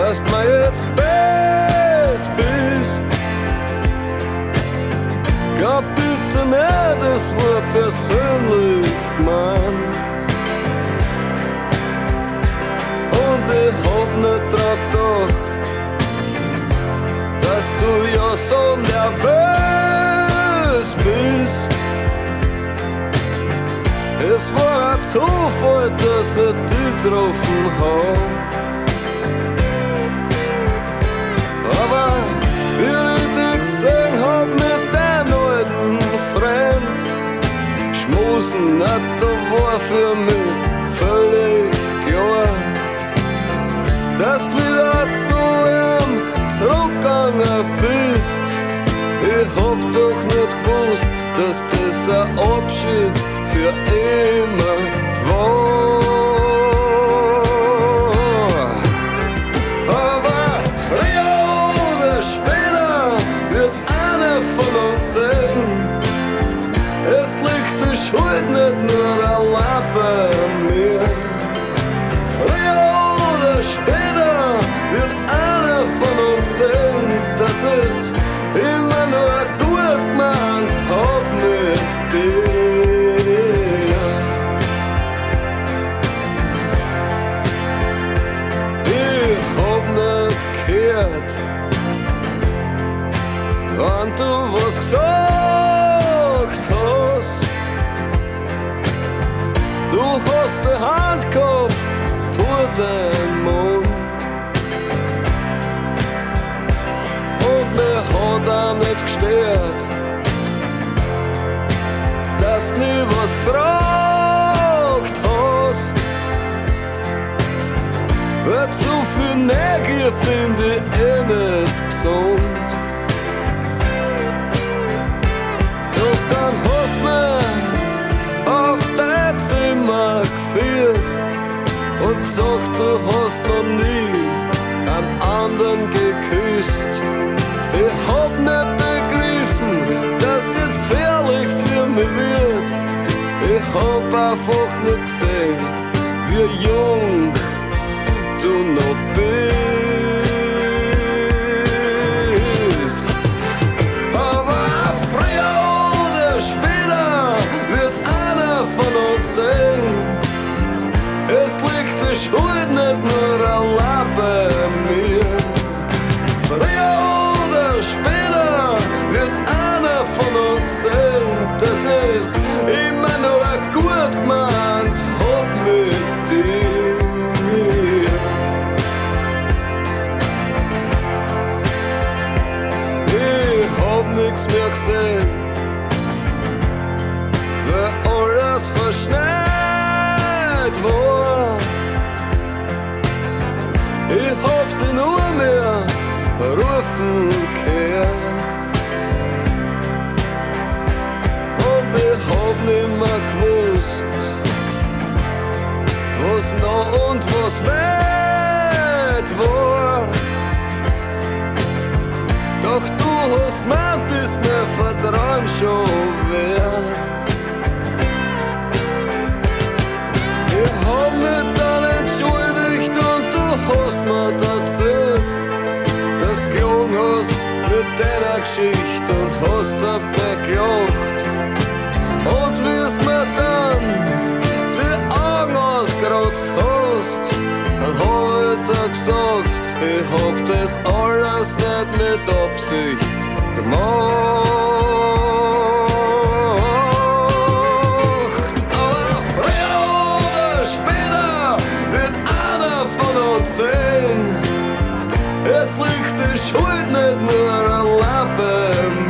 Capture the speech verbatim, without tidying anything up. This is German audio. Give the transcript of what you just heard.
dass du mir jetzt best bist. Gott, bitte nicht, das war persönlich gemeint. Und ich hab nicht dran gedacht, dass du ja so nervös bist. Es war ein Zufall, dass ich dich getroffen hab. Aber wie ich dich gesehen hab mit deinem alten Freund, schmusen nicht, da war für mich völlig klar, dass du wieder zu ihm zurückgegangen bist. Ich hab doch nicht gewusst, dass das ein Abschied für immer war. Aber früher oder später wird einer von uns sehen. Es liegt die Schuld nicht nur allein bei mir. Früher oder später wird einer von uns sehen, dass es immer nur gut gemeint hab mit dir. Ich hab nicht gehört, wenn du was gesagt hast. Du hast die Hand gehabt vor deinem Mund. Und mir hat auch nicht gestört, dass du nie was gefragt hast. Weil zu viel Neugier finde ich eh nicht gesund. Doch dann hast du mich auf dein Zimmer geführt und gesagt, du hast noch nie einen anderen geküsst. Ich hab nicht begriffen, dass es gefährlich für mich wird. Ich hab einfach nicht gesehen, wie jung du noch bist. Aber früher oder später wird einer von uns sehen. Es liegt die Schuld nicht nur allein bei mir. Früher oder später wird einer von uns sehen, dass es immer nur gut gemeint hab mit dir. Ich hab nix mehr gesehen, weil alles verschneit war. Ich hab dich nur mehr rufen gehört. Und ich hab nimmer gewusst, was noch und was weit war. Doch du hast gemeint, bist mir Vertrauen schon wert. Ich hab mich dann entschuldigt und du hast mir erzählt, dass du gelogen hast mit deiner Geschichte und hast dabei gelacht. Und wie's mir dann die Augen ausgerotzt hast, dann hab ich dir gesagt, ich hab das alles nicht mit Absicht gemacht. Aber früher oder später wird einer von uns sehen. Es liegt die Schuld nicht nur allein bei mir.